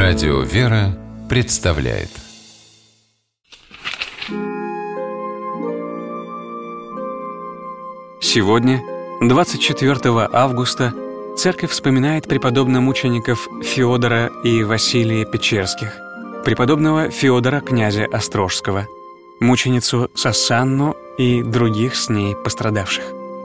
Радио «Вера» представляет. Сегодня, 24 августа, Церковь вспоминает преподобно-мучеников Феодора и Василия Печерских, преподобного Феодора князя Острожского, мученицу Сассанну и других с ней пострадавших.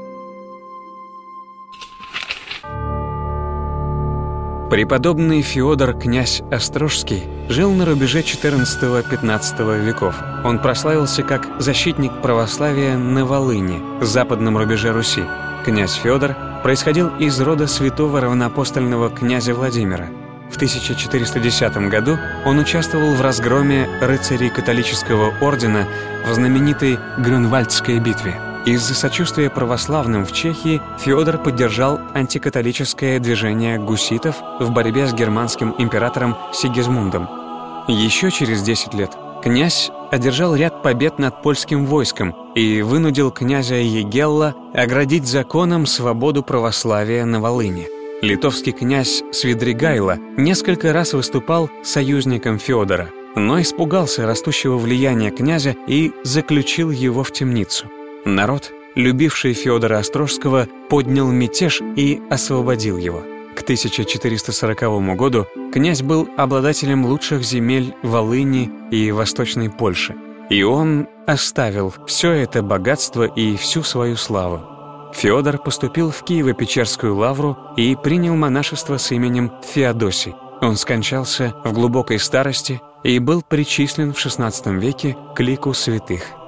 Преподобный Феодор князь Острожский жил на рубеже XIV-XV веков. Он прославился как защитник православия на Волыни, западном рубеже Руси. Князь Феодор происходил из рода святого равноапостольного князя Владимира. В 1410 году он участвовал в разгроме рыцарей католического ордена в знаменитой Грюнвальдской битве. Из-за сочувствия православным в Чехии Феодор поддержал антикатолическое движение гуситов в борьбе с германским императором Сигизмундом. Еще через 10 лет князь одержал ряд побед над польским войском и вынудил князя Егелла оградить законом свободу православия на Волыни. Литовский князь Свидригайло несколько раз выступал союзником Феодора, но испугался растущего влияния князя и заключил его в темницу. Народ, любивший Феодора Острожского, поднял мятеж и освободил его. К 1440 году князь был обладателем лучших земель Волыни и Восточной Польши, и он оставил все это богатство и всю свою славу. Феодор поступил в Киево-Печерскую лавру и принял монашество с именем Феодосий. Он скончался в глубокой старости и был причислен в XVI веке к лику святых.